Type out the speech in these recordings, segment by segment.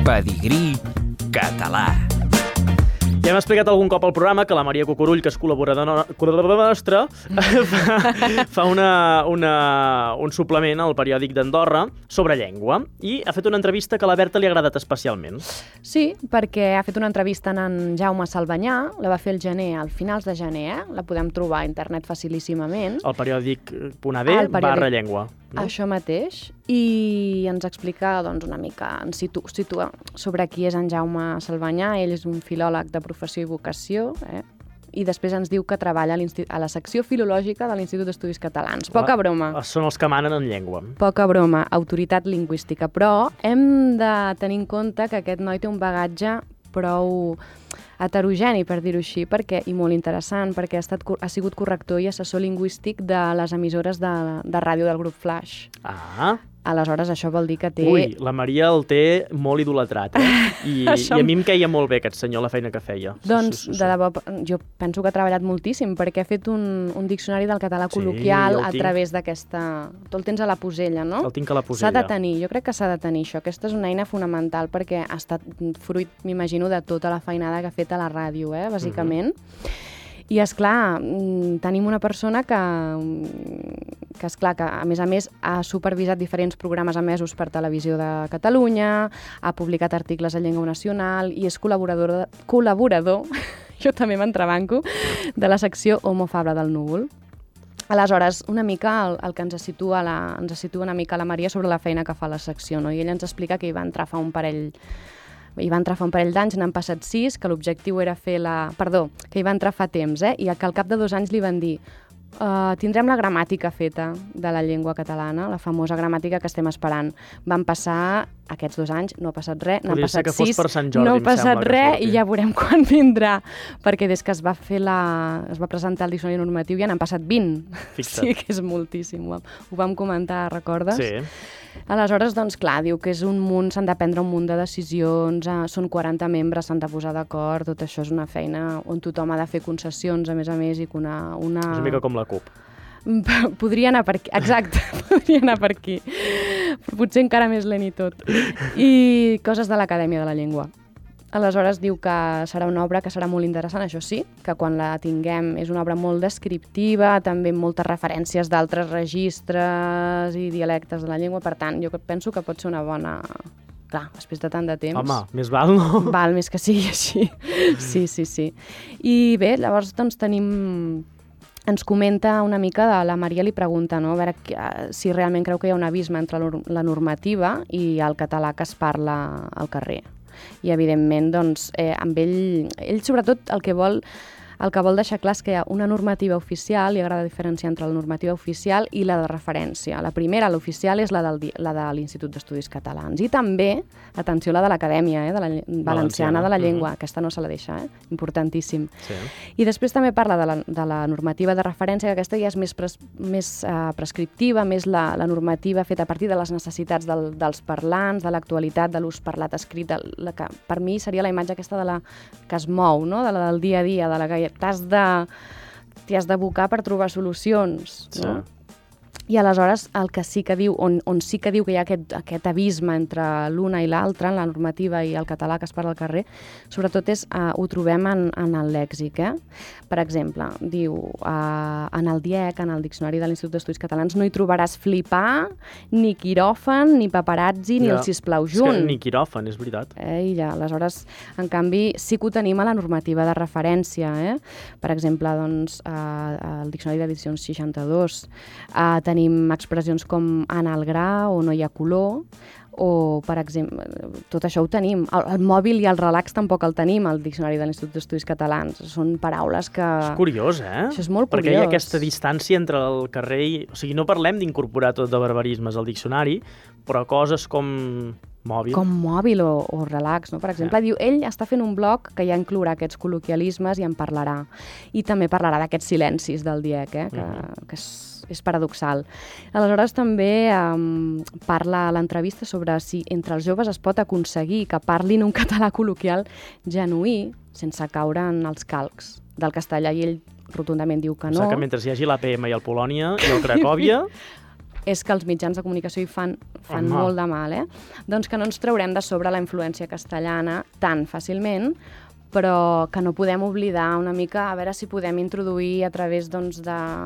Pedigrí català. Ja hem explicat algun cop al programa que la Maria Cucurull, que és col·laboradora nostra, fa un suplement al periòdic d'Andorra sobre llengua i ha fet una entrevista que a la Berta li ha agradat especialment. Sí, perquè ha fet una entrevista en Jaume Salvanyà, la va fer el gener, al finals de gener, la podem trobar a internet facilíssimament. El periòdic.ad/llengua. No? Això mateix, i ens explica doncs, una mica, ens situa sobre qui és en Jaume Salvanyà. Ell és un filòleg de professió i vocació, i després ens diu que treballa a la secció filològica de l'Institut d'Estudis Catalans. Poca broma. Són els que manen en llengua. Poca broma, autoritat lingüística. Però hem de tenir en compte que aquest noi té un bagatge prou heterogeni, per dir-ho així, i molt interessant, perquè ha sigut corrector i assessor lingüístic de les emissores de ràdio del grup Flash. Ah! Aleshores, això vol dir que té... Ui, la Maria el té molt idolatrat, I a mi em queia molt bé aquest senyor, la feina que feia. Doncs, de debò, jo penso que ha treballat moltíssim, perquè ha fet un diccionari del català col·loquial a través d'aquesta... Tu el tens a la posella, no? El tinc a la posella. S'ha de tenir, jo crec que s'ha de tenir això. Aquesta és una eina fonamental, perquè ha estat fruit, m'imagino, de tota la feinada que ha fet a la ràdio, bàsicament. I, esclar, tenim una persona que, esclar, que a més, ha supervisat diferents programes emesos per Televisió de Catalunya, ha publicat articles a llengua nacional i és col·laborador jo també m'entrebanco, de la secció Homo Fabra del Núvol. Aleshores, una mica el que ens situa una mica la Maria sobre la feina que fa la secció, no? I ell ens explica que hi va entrar fa un parell d'anys, n'han passat 6, que l'objectiu era que hi va entrar fa temps, i que al cap de 2 anys li van dir tindrem la gramàtica feta de la llengua catalana, la famosa gramàtica que estem esperant. Van passar aquests 2 anys, no ha passat res, n'han passat 6, no ha passat res i ja veurem quan vindrà, perquè des que es va presentar el diccionari normatiu ja n'han passat 20. Fixa't. Sí, que és moltíssim, ho vam comentar, recordes? Sí. Aleshores, doncs clar, diu que és un munt, s'han de prendre un munt de decisions, són 40 membres, s'han de posar d'acord, tot això és una feina on tothom ha de fer concessions, a més, i que una... És una mica com la CUP. Podria anar per aquí, exacte, podria anar per aquí, però potser encara més lent i tot. I coses de l'Acadèmia de la Llengua. Aleshores diu que serà una obra que serà molt interessant, això sí, que quan la tinguem és una obra molt descriptiva, també amb moltes referències d'altres registres i dialectes de la llengua, per tant, jo penso que pot ser una bona... Clar, després de tant de temps... Home, més val, no? Val, més que sigui així. Sí. I bé, llavors doncs ens comenta una mica, la Maria li pregunta, no? A veure si realment creu que hi ha un abisme entre la normativa i el català que es parla al carrer. I, evidentment, doncs, amb ell sobretot el que vol deixar clar és que hi ha una normativa oficial, li agrada diferenciar entre la normativa oficial i la de referència. La primera, l'oficial, és la de l'Institut d'Estudis Catalans. I també, atenció, la de l'Acadèmia, de la Valenciana de la Llengua, aquesta no se la deixa, importantíssim. Sí. I després també parla de la normativa de referència, que aquesta ja és més prescriptiva, més la normativa feta a partir de les necessitats dels parlants, de l'actualitat, de l'ús parlat escrit, que per mi seria la imatge aquesta que es mou, no? De la del dia a dia, de la que t'hi has d'abocar per trobar solucions, no? Sí. I aleshores el que sí que diu, on sí que diu que hi ha aquest abisme entre l'una i l'altra, en la normativa i el català que es parla al carrer, sobretot ho trobem en el lèxic. Per exemple, diu, en el DIEC, en el Diccionari de l'Institut d'Estudis Catalans, no hi trobaràs flipar, ni quiròfan, ni paparazzi, ni el sisplau junt. És que ni quiròfan, és veritat. Aleshores, en canvi, sí que ho tenim a la normativa de referència. Per exemple, doncs, el Diccionari d'Edicions 62, tenim expressions com anar al gra o no hi ha color, o, per exemple, tot això ho tenim. El mòbil i el relax tampoc el tenim al Diccionari de l'Institut d'Estudis Catalans. Són paraules que... És curiós, Això és molt curiós. Perquè hi ha aquesta distància entre el carrer i... O sigui, no parlem d'incorporar tot de barbarismes al diccionari, però coses com mòbil. Com mòbil o relax, no? Per exemple, diu, ell està fent un blog que ja inclourà aquests col·loquialismes i en parlarà. I també parlarà d'aquests silencis del DIEC, que és paradoxal. Aleshores, també parla a l'entrevista sobre si entre els joves es pot aconseguir que parlin un català col·loquial genuí, sense caure en els calcs del castellà, i ell rotundament diu que no. Que mentre hi hagi l'APM i el Polònia i el Cracòvia... és que els mitjans de comunicació hi fan Home. molt de mal, Doncs que no ens traurem de sobre la influència castellana tan fàcilment, però que no podem oblidar una mica, a veure si podem introduir a través doncs,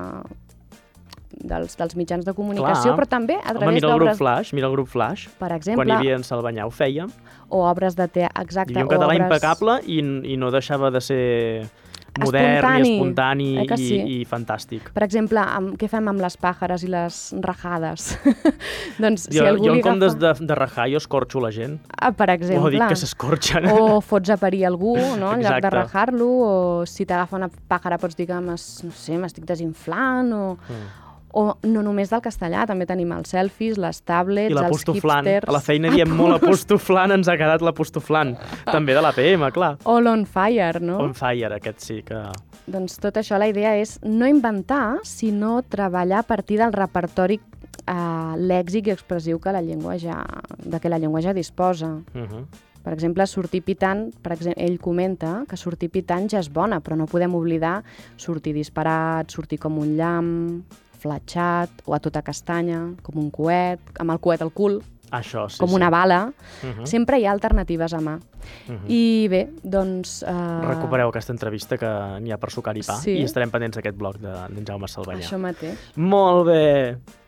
dels mitjans de comunicació, però també a través d'obres... Mira el grup Flash. Per exemple... Quan hi havia en Salvanyà ho feia. O obres de teatre, exacte. Hi havia un català impecable i no deixava de ser modern i espontani i fantàstic. Per exemple, què fem amb les pàjares i les rajades? Doncs, jo en comptes de rajar, jo escorxo la gent. Per exemple. O dic que s'escorxen. O fots a parir algú, no? En lloc de rajar-lo, o si t'agafa una pàjara pots dir que m'estic desinflant, o no només del castellà, també tenim els selfies, les tablets, els hipsters... A la feina diem molt apostoflant, ens ha quedat l'apostoflant. També de l'APM, clar. O l'on fire, no? On fire, aquest sí que... Doncs tot això, la idea és no inventar, sinó treballar a partir del repertori lèxic i expressiu que la llengua ja disposa. Per exemple, sortir pitant, ell comenta que sortir pitant ja és bona, però no podem oblidar sortir disparat, sortir com un llamp, fletxat o a tota castanya, com un coet, amb el coet al cul, això, sí, com una bala. Sempre hi ha alternatives a mà. I bé, doncs... Recupereu aquesta entrevista que n'hi ha per sucar i pa i estarem pendents d'aquest blog d'en Jaume Salvanyà. Això mateix. Molt bé!